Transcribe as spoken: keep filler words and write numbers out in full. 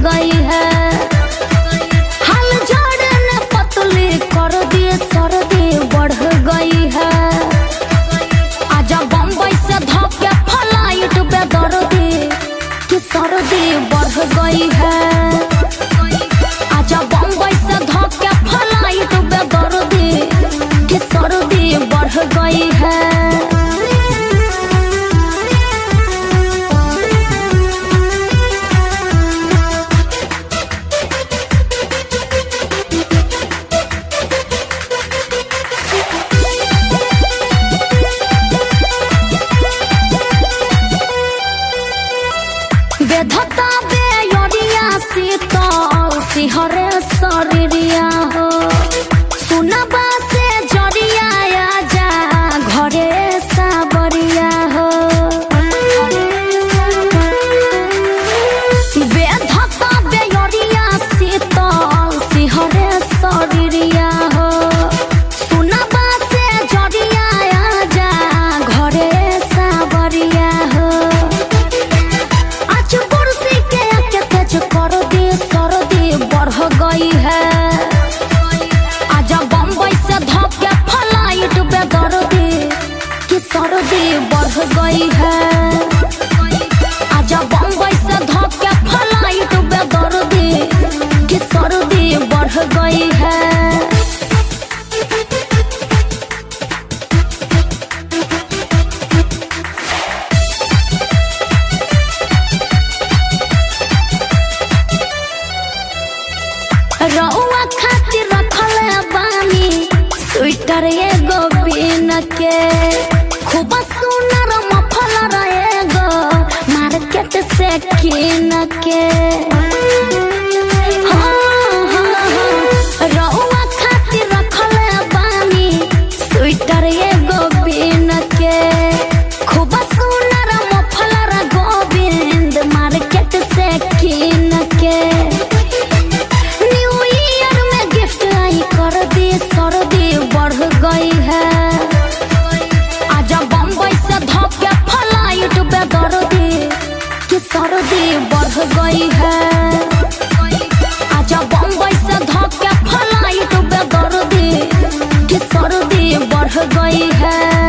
गई है। हाल झाड़ने पतली कर दिए सर्दी बढ़ गई है। आजा बम्बई से धोके फ्लाइट बेदर्दी कि सर्दी बढ़ गई है। आजा बम्बई से धोके फ्लाइट बेदर्दी कि सर्दी बढ़ गई है। बेधता बेयोरिया शीतल सिहरे शरीरिया हो। सुनबा से जरिया आजा घरे साबरिया हो। बेधता बेयोरिया शीतल सिहरे शरीरिया हो। सुनबा से जरिया आजा घरे साबरिया हो। बढ़ गई है। आजा बम्बई से धोके फ्लाइट बेदर्दी कि सर्दी बढ़ गई है। आजा बम्बई से धोके फ्लाइट बेदर्दी कि सर्दी बढ़ गई है। रउआ खातिर रखले बानी स्वेटर एगो बिन के। खूब सुनर मफलर एगो मार्केट से किन के। हाँ हाँ हाँ रउआ खातिर रखले बानी स्वेटर एगो बिन के। खूब सुनर मफलर गोविंद मार्केट से किन के। सर्दी बढ़ गई है। आजा बम्बई से धोके फ्लाइट बेदर्दी कि सर्दी बढ़ गई है। आजा बम्बई से धोके फ्लाइट बेदर्दी कि सर्दी बढ़ गई है।